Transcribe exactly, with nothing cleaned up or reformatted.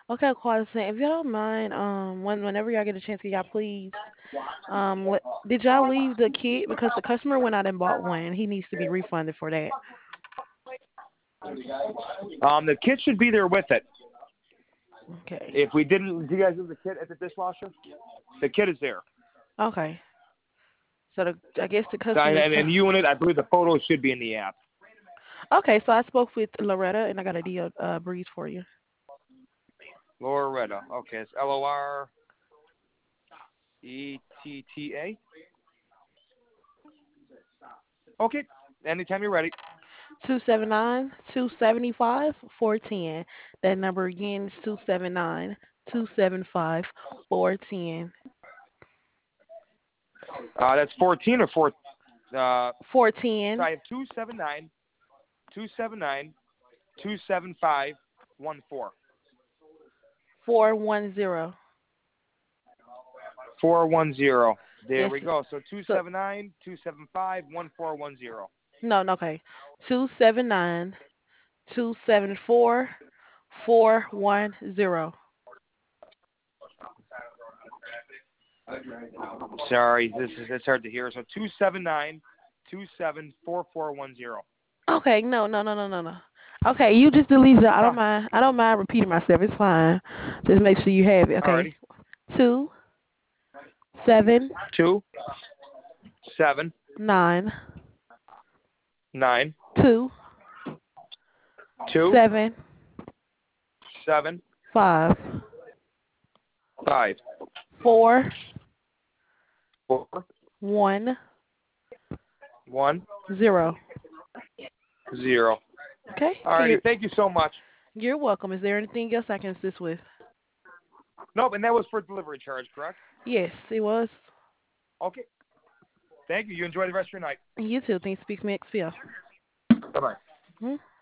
Okay, Quad if you don't mind, um, when whenever y'all get a chance, can y'all please, um, let, did y'all leave the kit because the customer went out and bought one. He needs to be refunded for that. Um, the kit should be there with it. Okay. If we didn't, do you guys leave the kit at the dishwasher? The kit is there. Okay. So the I guess the So, customer is and, and unit, I believe the photos should be in the app. okay. So I spoke with Loretta and I got a deal uh, breeze for you. Loretta. Okay, it's L O R E T T A. Okay, anytime you're ready. Two seven nine two seventy five four ten. That number again is two seven nine two seven five four ten. Uh, that's fourteen or four. Uh, Four so ten I have two seven nine two seven nine two seven five one four four one zero. four one zero. There Yes. we go. So two So seven nine two seven five one four one zero. no, no, okay. Two seven nine two seven four four one zero. Sorry, this is it's hard to hear. So two seven nine two seven four four one zero. Okay, no, no, no, no, no, no. Okay, you just delete it. I don't Huh. mind. I don't mind repeating myself. It's fine. Just make sure you have it. Okay. Alrighty. Two seven Two seven nine nine two two seven seven five five four four one one zero. zero. Okay. Can Alrighty. you, Thank you so much. you're welcome. Is there anything else I can assist with? Nope, and that was for delivery charge, correct? Yes, it was. Okay. Thank you. You enjoy the rest of your night. You too. Thanks. Speak me, X P L. Bye bye. Hmm?